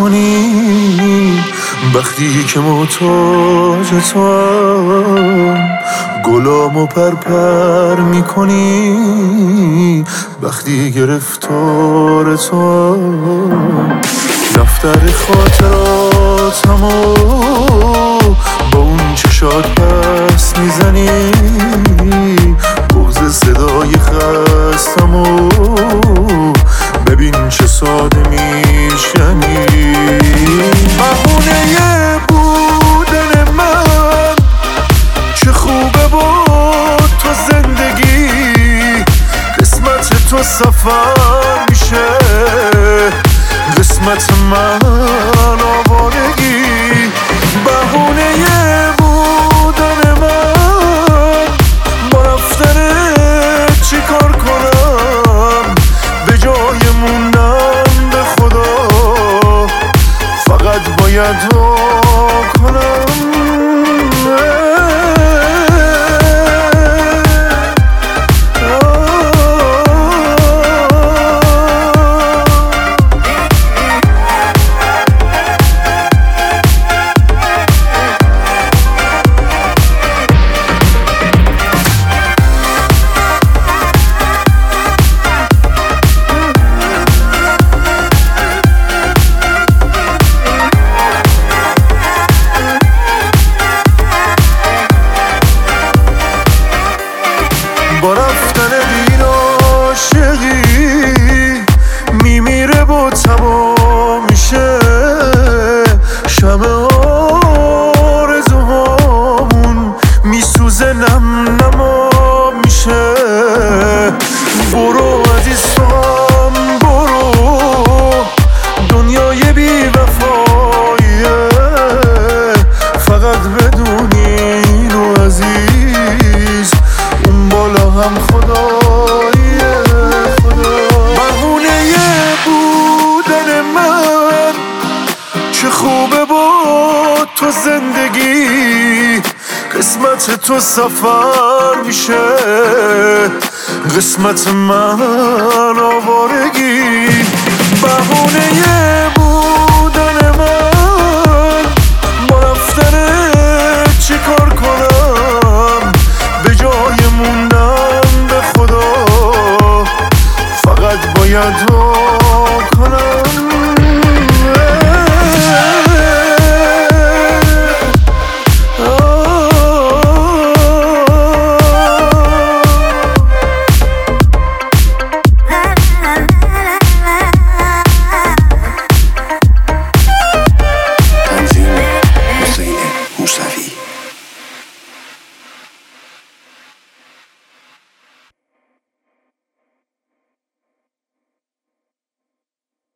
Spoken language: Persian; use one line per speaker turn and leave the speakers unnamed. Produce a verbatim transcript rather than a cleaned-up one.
میکنی وقتی که محتاج توام، گلامو پرپر میکنی وقتی گرفتار توام. دفتر خاطراتمو با اون چشات پس میزنی، بغض صدای خستمو ببین چه ساده میشنی. بهونه بودن من چه خوبه با تو زندگی، قسمت تو سفر میشه، قسمت من آوارگی. بهونه بودن من با رفتن چی کار کنم، به جای موندن به خدا فقط باید دعا کنم. با رفتن بین عاشقی میمیره با تمام میشه، شمع آرزوهامون میسوزه نم نما میشه. برو عزیز تو هم برو، دنیای بی وفاییه، فقط بدونی اینو عزیز اون بالا هم خداییه خدا. بهونه بودن من چه خوبه با تو زندگی، قسمت تو سفر میشه، قسمت من آوارگی. بهونه بودن من با رفتن چی کار کنم، به جای موندن به خدا فقط باید دعا کنم.